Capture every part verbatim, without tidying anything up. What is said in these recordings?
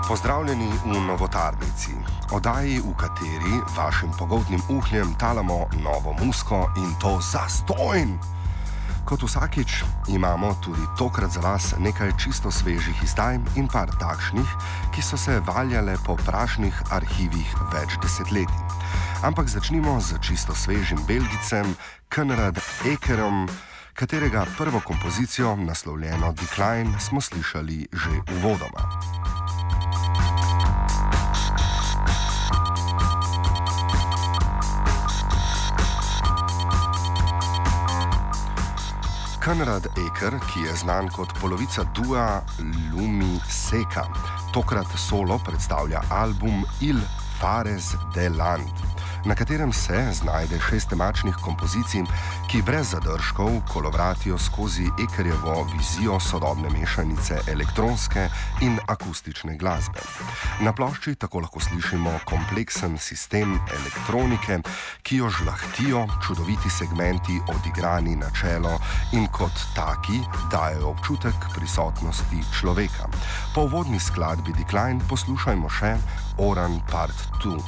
Pozdravljeni v Novotarnici, oddaji, v kateri vašim pogoltnim uhljem talamo novo muziko in to zastonj. Kot vsakič imamo tudi tokrat za vas nekaj čisto svežih izdaj in par takšnih, ki so se valjale po prašnih arhivih več desetletij. Ampak začnimo z čisto svežim Belgicem, Konrad Ekerom, katerega prvo kompozicijo, naslovljeno Decline, smo slišali že uvodoma. Konrad Eker, ki je znan kot polovica dua Lumi Seka, tokrat solo predstavlja album Il Fares de Land, na katerem se znajde šest temačnih kompozicij, ki brez zadržkov kolovratijo skozi Ekerjevo vizijo sodobne mešanice elektronske in akustične glasbe. Na plošči tako lahko slišimo kompleksen sistem elektronike, ki jo žlahtijo čudoviti segmenti odigrani na čelo in kot taki dajo občutek prisotnosti človeka. Po uvodni skladbi Decline poslušajmo še Oran Part dva.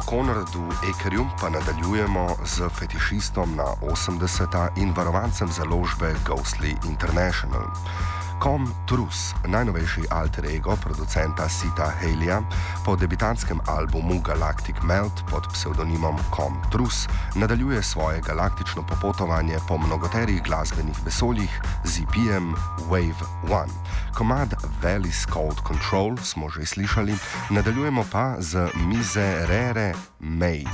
Konradu Ekerju pa nadaljujemo z fetišistom na osemdeseta in varovancem založbe Ghostly International. Com Truss, najnovejši alter ego producenta Sita Haleyja, po debitantskem albumu Galactic Melt pod psevdonimom Com Truss nadaljuje svoje galaktično popotovanje po mnogoterih glasbenih vesoljih z E P-jem Wave One. Komad Valley's Cold Control smo že slišali, nadaljujemo pa z Miserere Mei.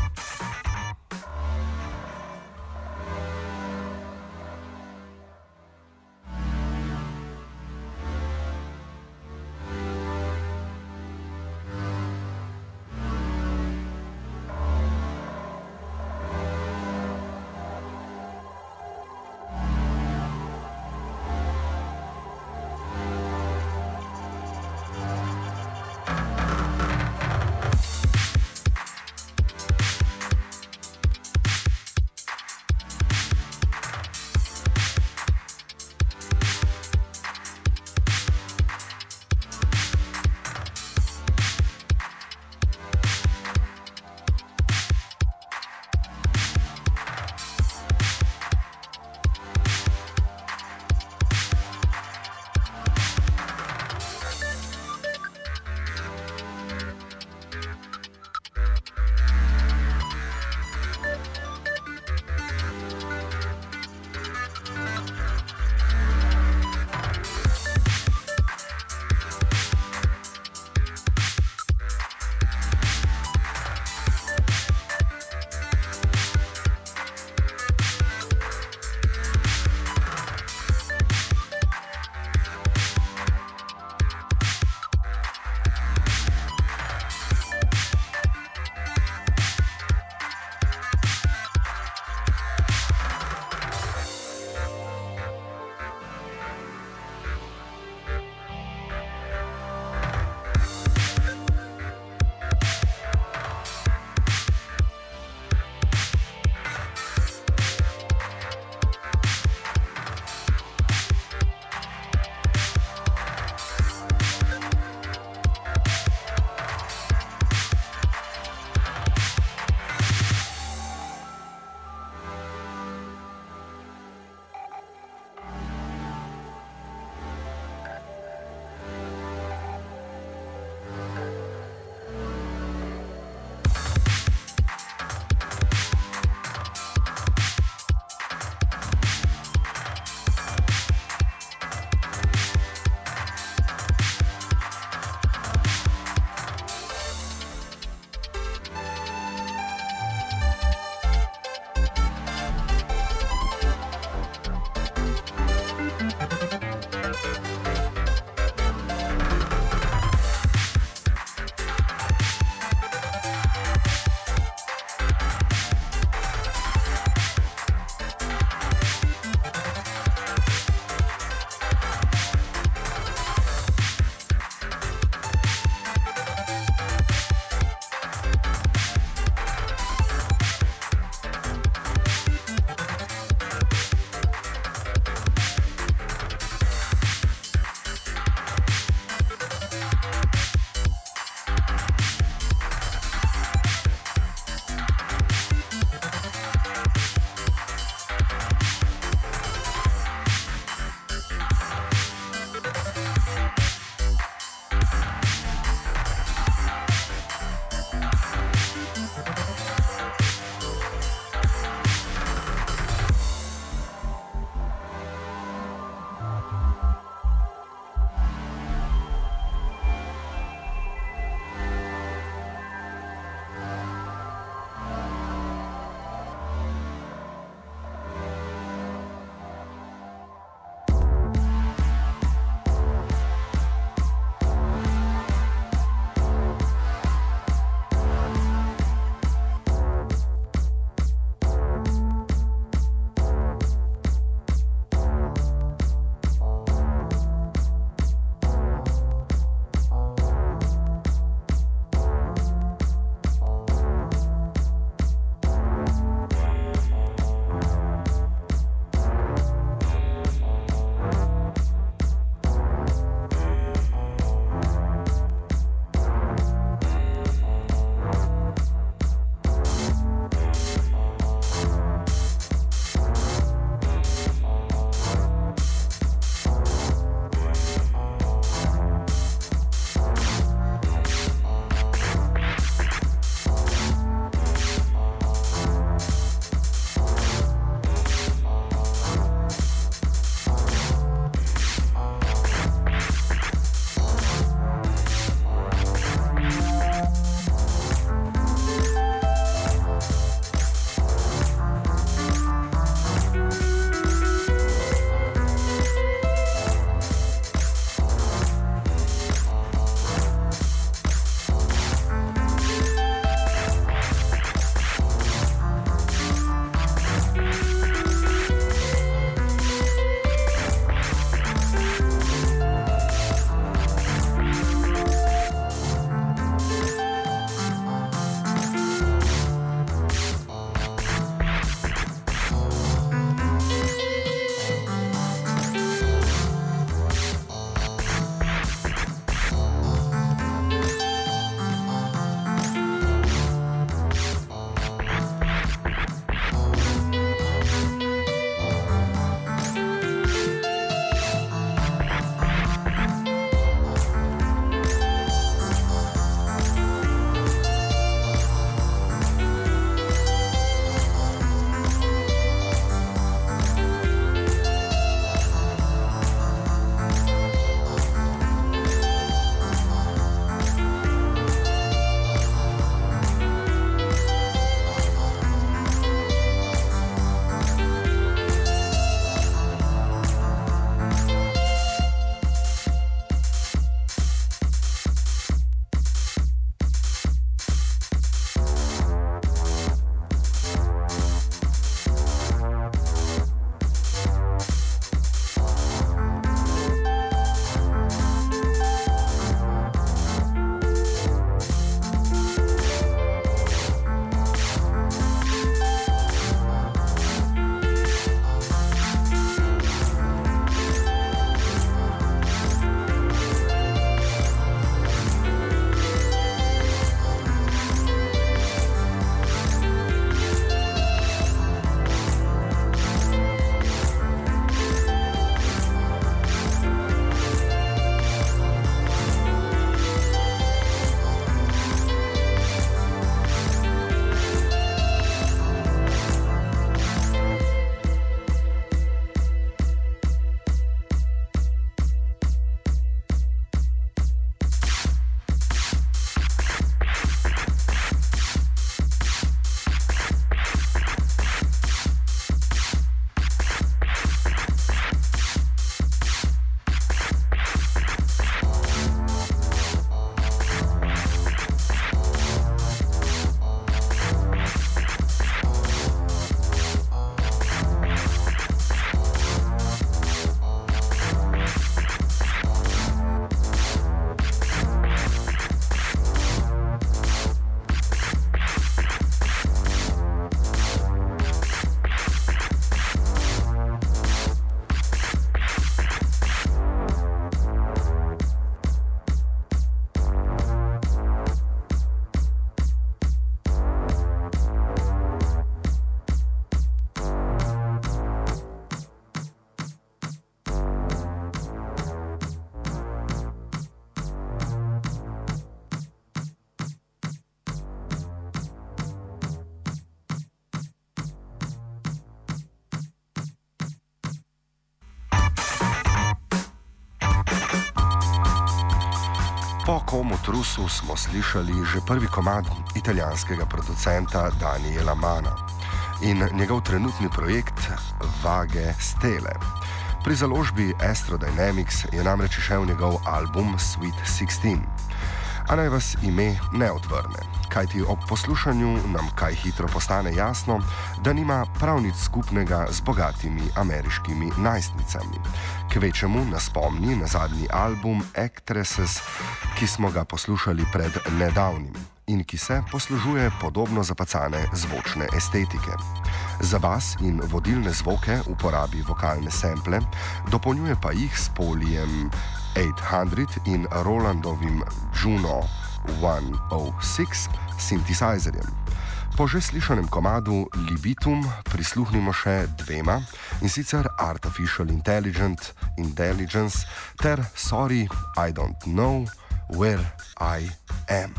Po Komu Trusu smo slišali že prvi komad italijanskega producenta Daniela Mana in njegov trenutni projekt Vage Stele. Pri založbi Astro Dynamics je namreč šel njegov album Sweet šestnajst. A naj vas ime ne odvrne, kajti ob poslušanju nam kaj hitro postane jasno, da nima prav nič skupnega z bogatimi ameriškimi najstnicami. Kvečemu nas spomni na zadnji album Actresses, ki smo ga poslušali pred nedavnim in ki se poslužuje podobno zapacane zvočne estetike. Za bas in vodilne zvoke uporabi vokalne sample, dopolnjuje pa jih s Polijem osemsto in Rolandovim Juno sto šest synthesizerjem. Po že slišanem komadu Libitum prisluhnimo še dvema, in sicer Artificial Intelligent, Intelligence ter Sorry, I Don't Know Where I Am.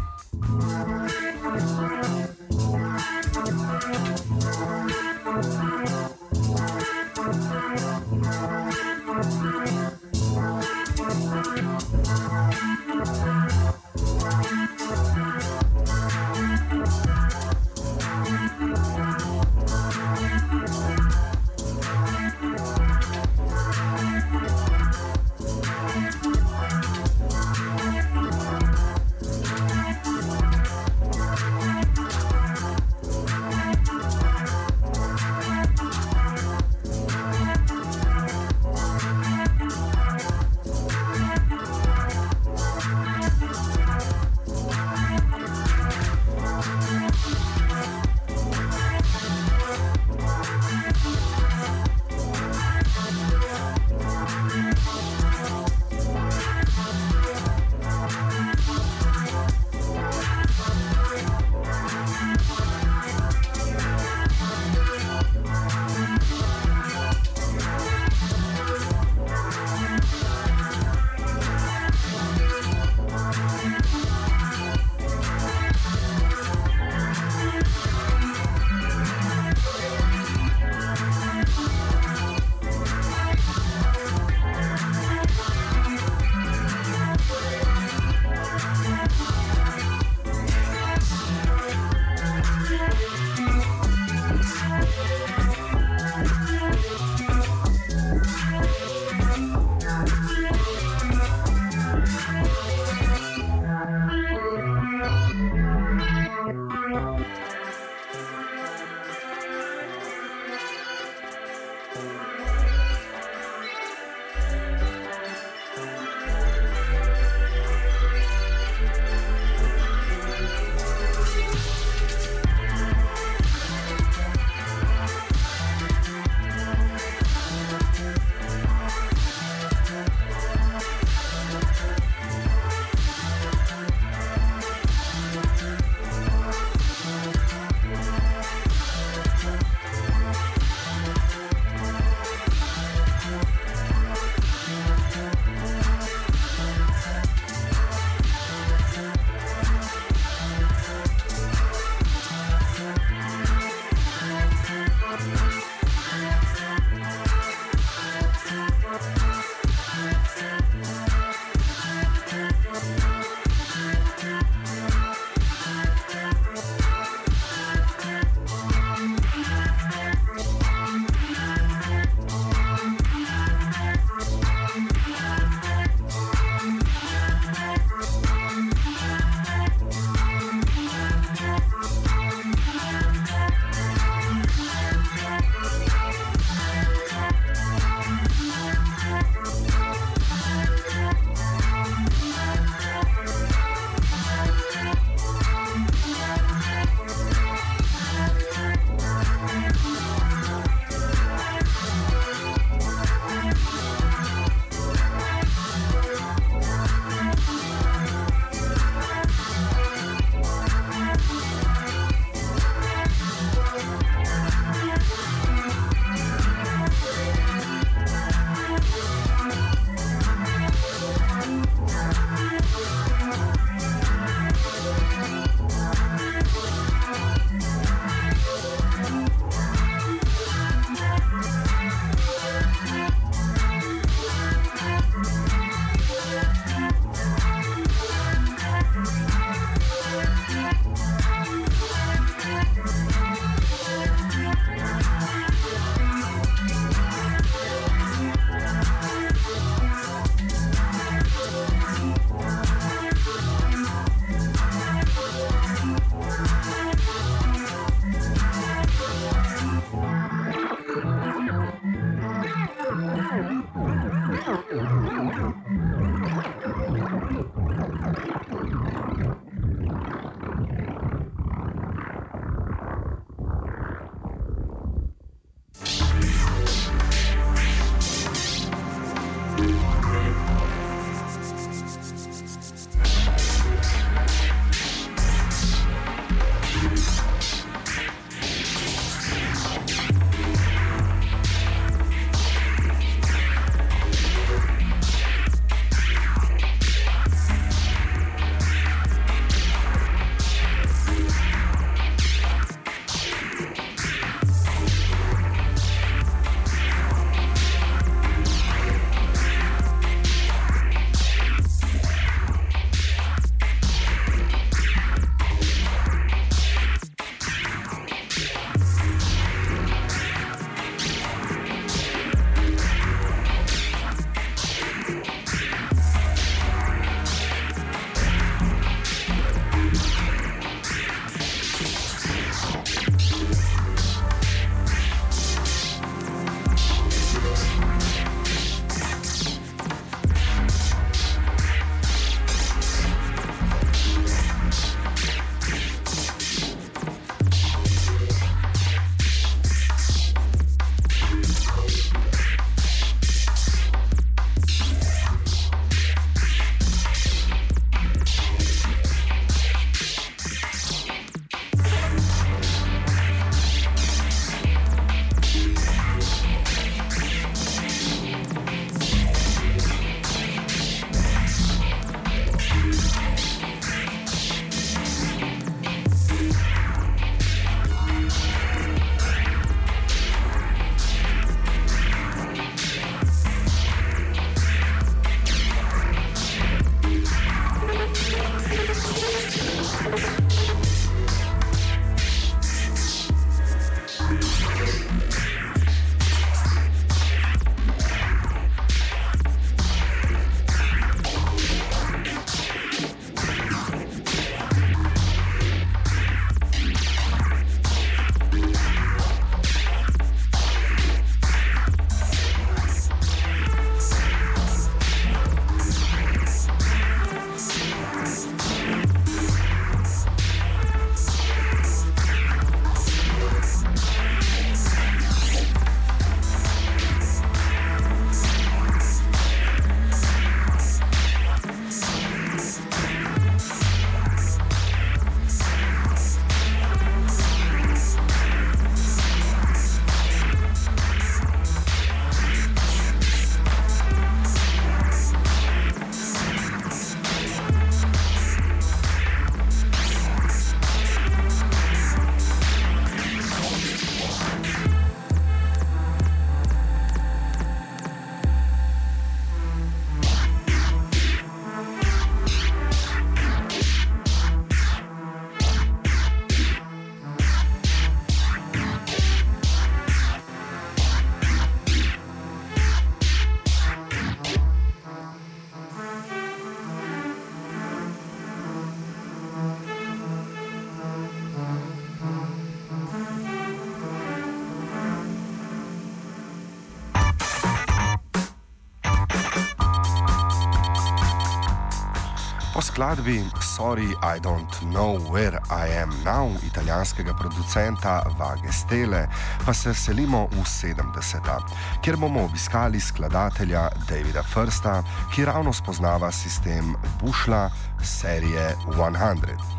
skladbi Sorry I Don't Know Where I Am Now italijanskega producenta Vage Stele pa se selimo v sedemdeseta, kjer bomo obiskali skladatelja Davida Firsta, ki ravno spoznava sistem Bushla serije sto.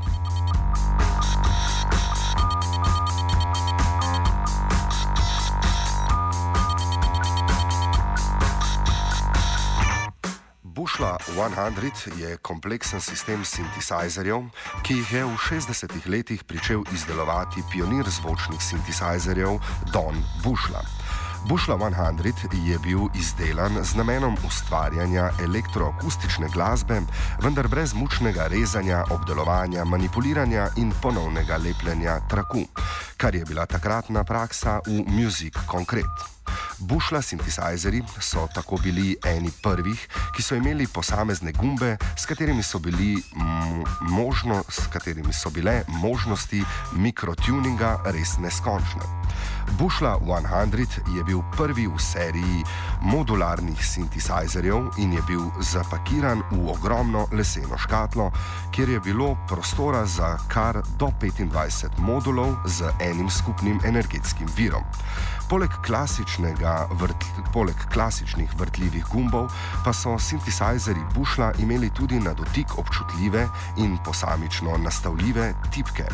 Bushla sto je kompleksen sistem sintesajzerjev, ki jih je v šestdesetih letih pričel izdelovati pionir zvočnih sintesajzerjev Don Bushla. Bushla sto je bil izdelan z namenom ustvarjanja elektroakustične glasbe, vendar brez mučnega rezanja, obdelovanja, manipuliranja in ponovnega lepljenja traku, kar je bila takratna praksa v Music Concrete. Bushla sintesajzerji so tako bili eni prvih, ki so imeli posamezne gumbe, s katerimi so, bili možno, s katerimi so bile možnosti mikrotuninga res neskončne. Bushla sto je bil prvi v seriji modularnih sintesajzerjev in je bil zapakiran v ogromno leseno škatlo, kjer je bilo prostora za kar do petindvajset modulov z enim skupnim energetskim virom. Poleg, vrt, poleg klasičnih vrtljivih gumbov pa so sintesajzerji Bushla imeli tudi na dotik občutljive in posamično nastavljive tipke.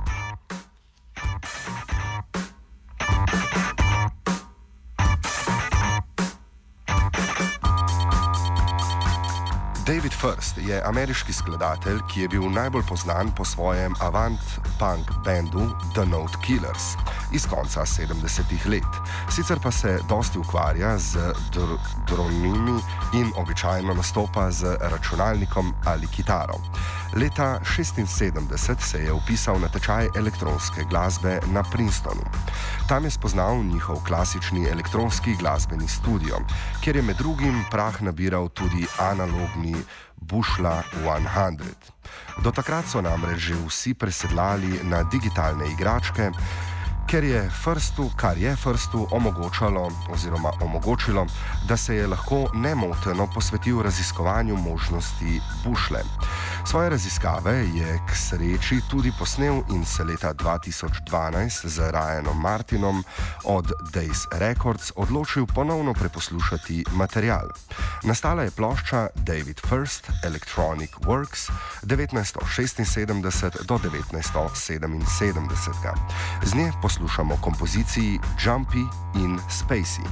David First je ameriški skladatelj, ki je bil najbolj poznan po svojem avant-punk bandu The Note Killers iz konca sedemdesetih let. Sicer pa se dosti ukvarja z dr dronimi in običajno nastopa z računalnikom ali kitaro. Leta šestinsedemdeset se je vpisal na tečaj elektronske glasbe na Princetonu. Tam je spoznal njihov klasični elektronski glasbeni studio, kjer je med drugim prah nabiral tudi analogni Bushla sto. Do takrat so namreč že vsi presedlali na digitalne igračke, ker je Firstu, kar je Firstu omogočalo oziroma omogočilo, da se je lahko nemoteno posvetil raziskovanju možnosti Bushle. Svoje raziskave je k sreči tudi posnel in se leta dva tisoč dvanajst z Ryanom Martinom od Days Records odločil ponovno preposlušati material. Nastala je plošča David First Electronic Works devetnajststo šestinsedemdeset do devetnajststo sedeminsedemdeset. Z nje poslušamo kompoziciji Jumpy in Spacey.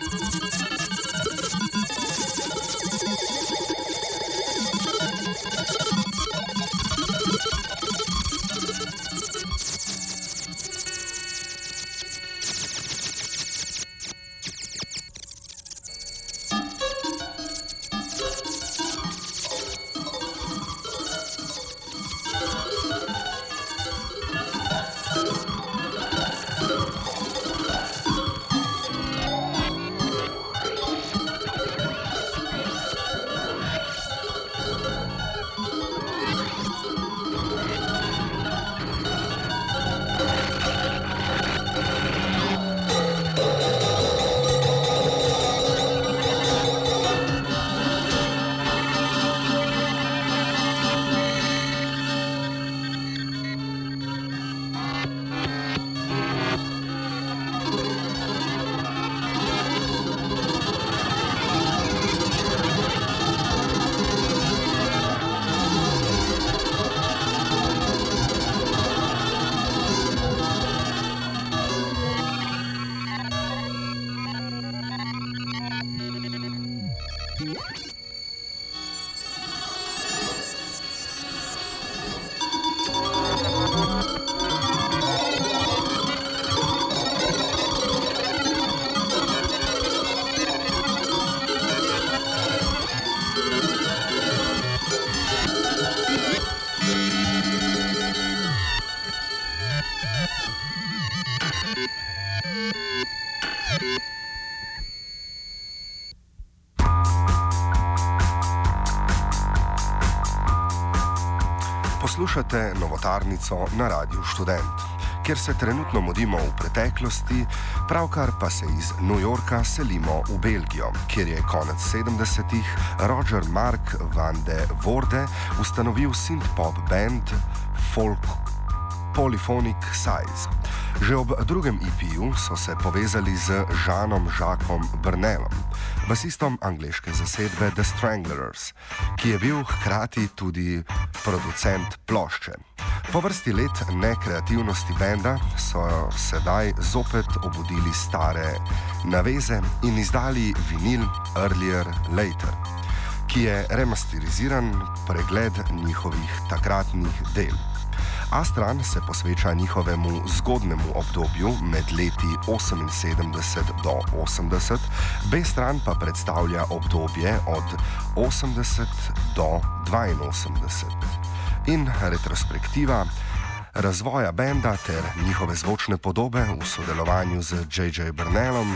Poslušate Novotarnico na Radiu Študent, kjer se trenutno mudimo v preteklosti, pravkar pa se iz New Yorka selimo v Belgijo, kjer je konec sedemdesetih Roger Mark van de Voorde ustanovil synth-pop band Folk Polyphonic Size. Že ob drugem E P-ju so se povezali z Žanom Žakom Brnelom, basistom angleške zasedbe The Stranglers, ki je bil hkrati tudi producent plošče. Po vrsti let nekreativnosti benda so sedaj zopet obudili stare naveze in izdali vinil Earlier Later, ki je remasteriziran pregled njihovih takratnih del. A stran se posveča njihovemu zgodnemu obdobju med leti oseminsedemdeset do osemdeset, B stran pa predstavlja obdobje od osemdeset do dvainosemdeset. In retrospektiva razvoja benda ter njihove zvočne podobe v sodelovanju z J J Brnelom.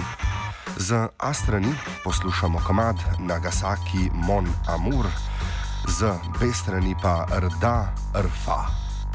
Z A strani poslušamo komad Nagasaki Mon Amour, z B strani pa Rda Rfa.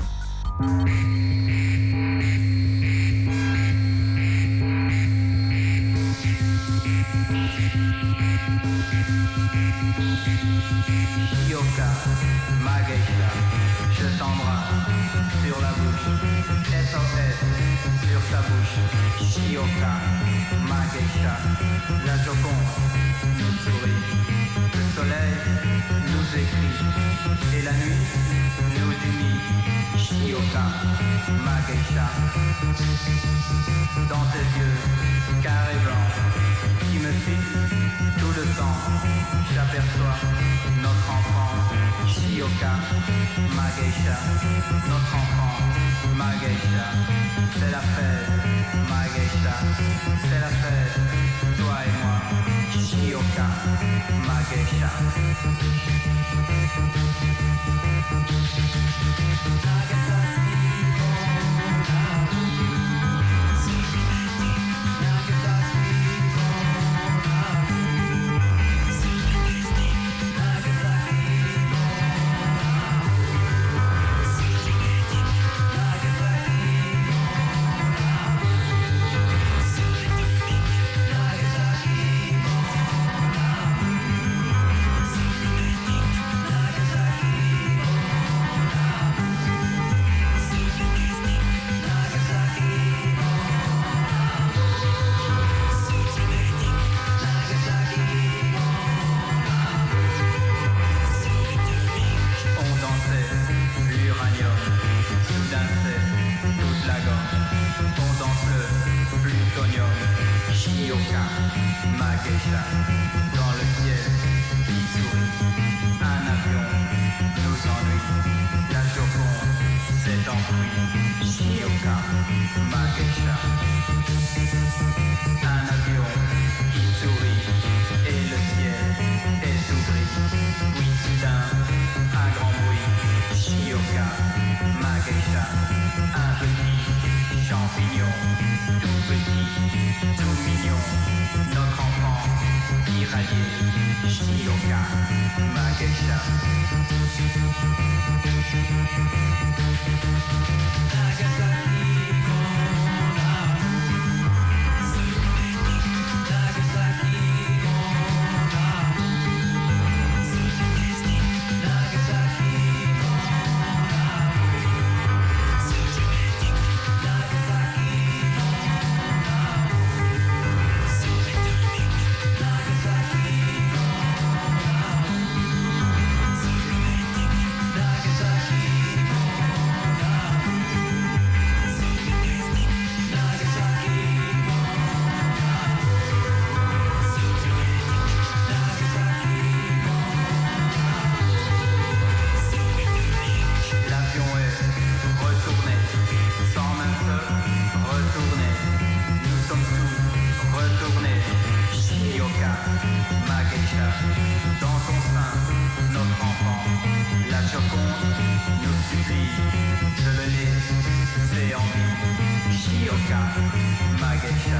Yoka, ma geisha, je t'embrasse sur la bouche, S O S sur ta bouche. Yoka, ma geisha, la Joconde nous sourit, le soleil nous écrit et la nuit nous unit. Yoka, ma geisha, dans tes yeux carrés blancs qui me fixent tout le temps, j'aperçois notre enfant. Yoka, ma geisha, notre enfant, ma geisha, c'est la fête, ma geisha, c'est la fête, toi et moi. Yoka, ma geisha. Shioka, ma geisha, dans le ciel qui sourit. Un avion nous ennuie, la Joconde s'est enfuie. Shioka, ma geisha. Un avion qui sourit et le ciel est ouvri. Puis soudain, un grand bruit. Shioka, ma geisha. Un petit champignon, tout petit, tout mignon. Notre enfant irradié. Shioka, ma geisha. Nagasaki, mon amour. Nagasaki, mon amour. Nagasaki, mon amour. Nagasaki, l'avion est retourné, sans même se retourner. Nous sommes tous retournés. Shioka, ma geisha, dans ton sein, notre enfant. La Joconde nous supplie, je le laisse en vie. Shioka, ma geisha.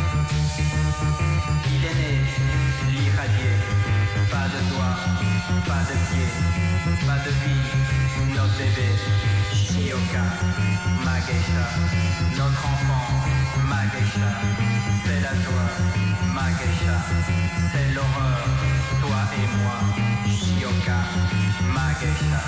Il est né, l'irradié, pas de doigts, pas de pieds, pas de vie, notre bébé. Shioka, ma geisha, notre enfant, ma geisha. C'est la joie, ma geisha, c'est l'horreur, toi et moi. Shioka, ma geisha.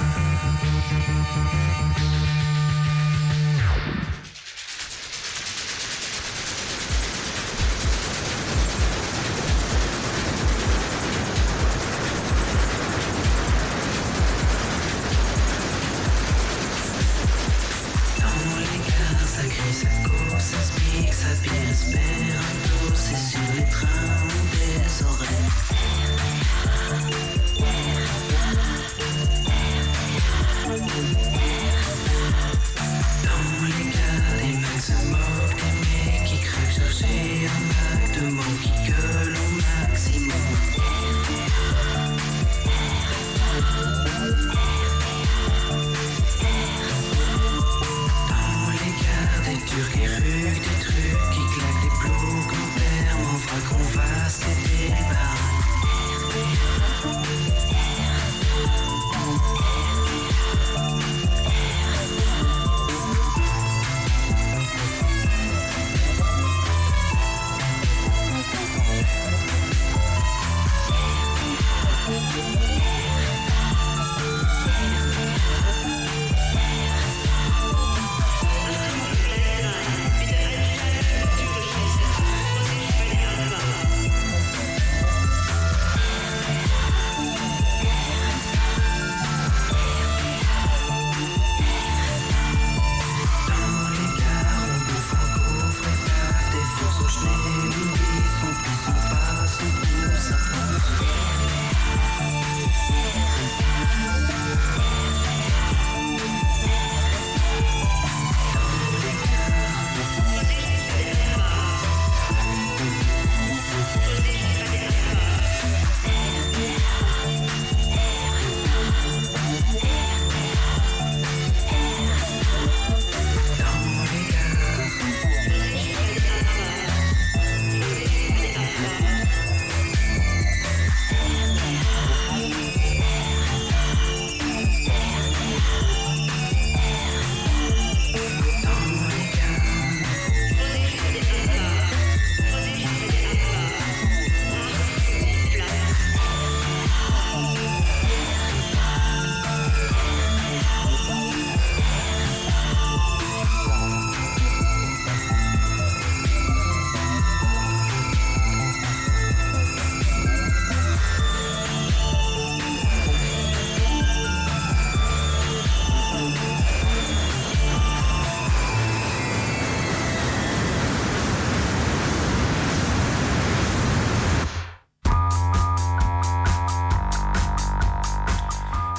Dans les gares, ça crie, ça court, ça se pique, ça pièce, mais un tour, c'est sur les trains des oreilles.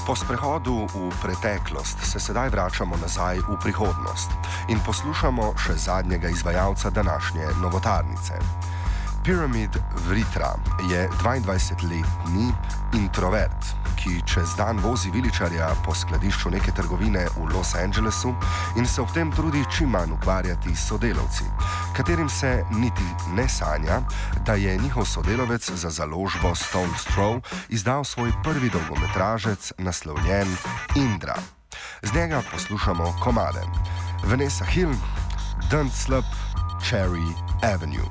Po sprehodu v preteklost se sedaj vračamo nazaj v prihodnost in poslušamo še zadnjega izvajalca današnje novotarnice. Pyramid Vritra je dvaindvajsetletni introvert, ki čez dan vozi viličarja po skladišču neke trgovine v Los Angelesu in se ob tem trudi čim manj ukvarjati s sodelavci, katerim se niti ne sanja, da je njihov sodelavec za založbo Stone's Throw izdal svoj prvi dolgometražec naslovljen Indra. Z njega poslušamo komade Vanessa Hill, Don't Slip, Cherry Avenue.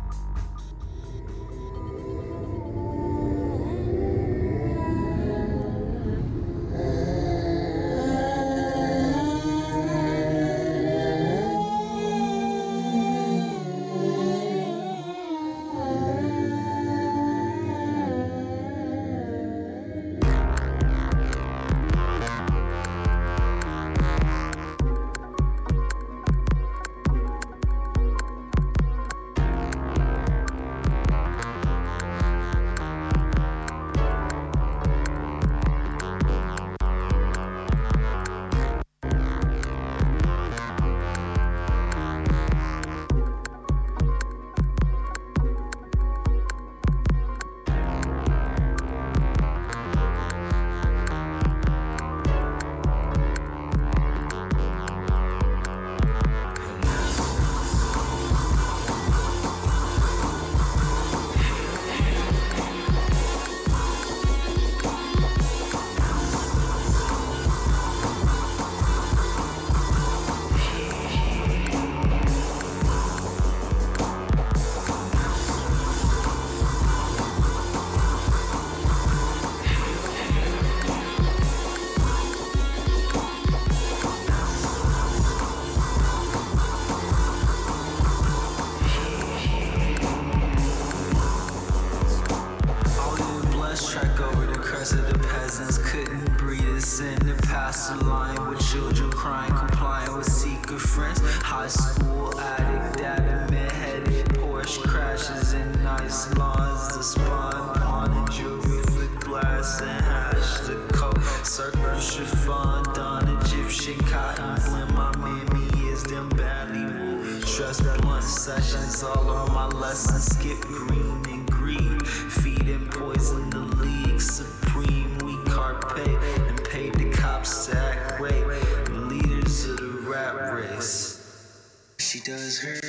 Sessions all on my lessons, skip green and greed, feeding poison the league supreme. We carpe and paid the cops sack rate, leaders of the rap race. She does her.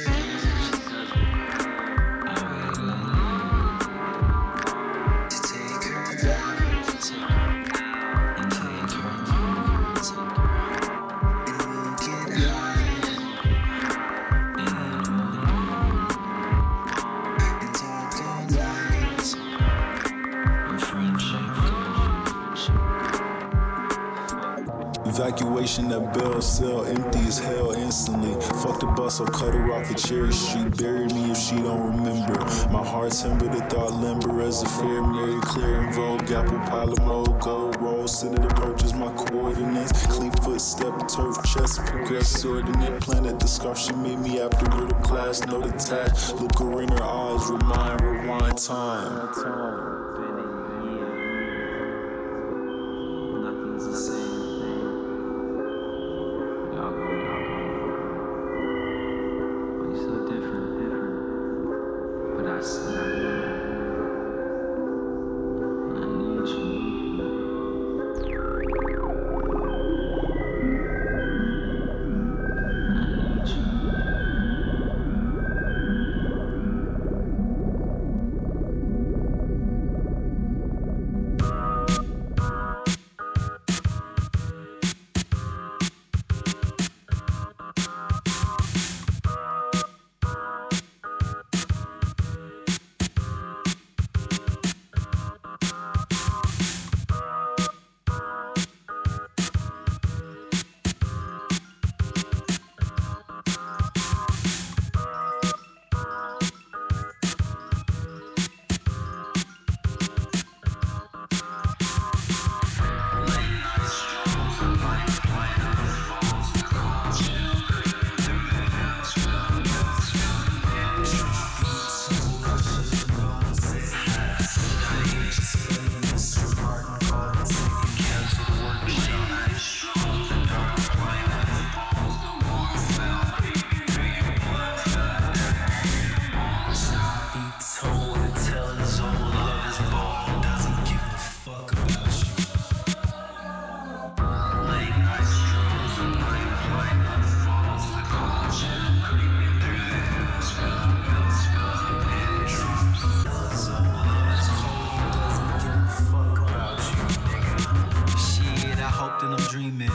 Evacuation, that bell cell empty as hell instantly. Fuck the bus, I'll cut her off at Cherry Street. Bury me if she don't remember. My heart timber, the thought limber as a fair, Mary, clear and vogue. Apple pilot mode, gold roll. Senate approaches my coordinates. Clean footstep, turf chest, progress ordinate. Planet the scarf she made me after the class. Note attached. Look her in her eyes, remind, rewind time.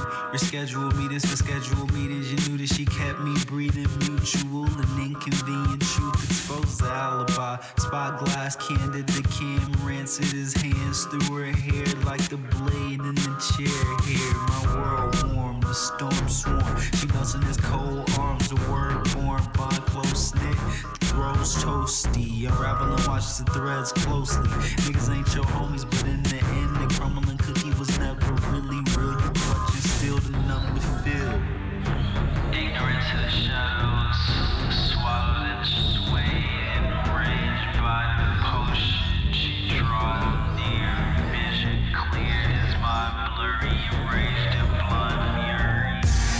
Reschedule meetings for scheduled meetings. You knew that she kept me breathing. Mutual and inconvenient truth exposed the alibi. Spot glass, candid the cam, rancid his hands through her hair like the blade in the chair here. My world warm, the storm swarm. She melts in his cold arms, the word born, bond close knit. Throws toasty, unraveling, watches the threads closely. Niggas ain't your homies, but in the end, the crumbling cookie was never really real. You clutching still to numb the feel. Ignorance of the shadows, swallowed and swayed, enraged by the potion. She draws near, vision clear, his mind blurry, erased in blood fury.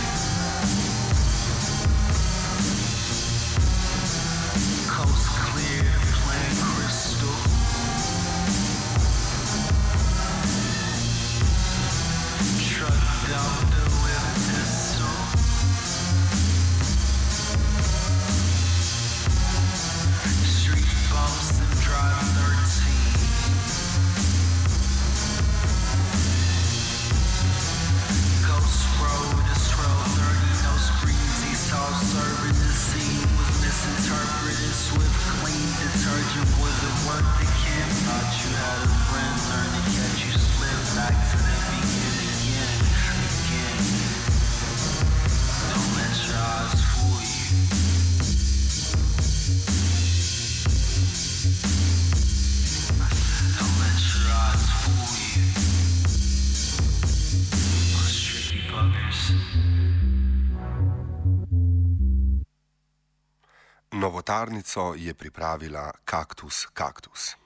Coast clear, plain crystal. Truck down the whip pistol. Street bumps and drive thirteen. Ghost road is twelve thirty, no screens. He saw serving the scene was misinterpreted. Swift, clean detergent wasn't worth the can. Thought you had a friend, learn to catch you slip back to the beginning again, again. Don't let your eyes fool you. I said, don't let your eyes fool you. Those tricky buggers. Novotarnico je pripravila Kaktus Kaktus.